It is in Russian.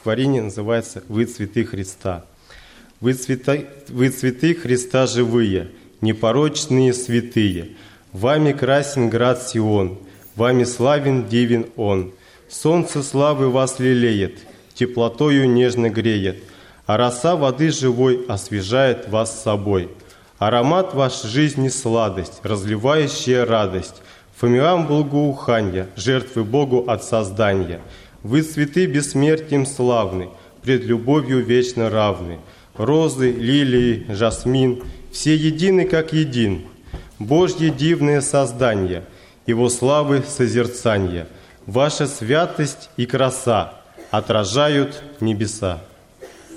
стихотворение называется «Вы цветы Христа». Вы цветы Христа живые, непорочные святые. Вами красен град Сион, вами славен дивен Он. Солнце славы вас лелеет, теплотою нежно греет, а роса воды живой освежает вас собой. Аромат ваш жизни сладость, разливающая радость, фимиам благоуханья, жертвы Богу от создания. Вы цветы бессмертием славны, пред любовью вечно равны. Розы, лилии, жасмин, все едины как един. Божье дивное создание, Его славы созерцания, ваша святость и краса отражают небеса.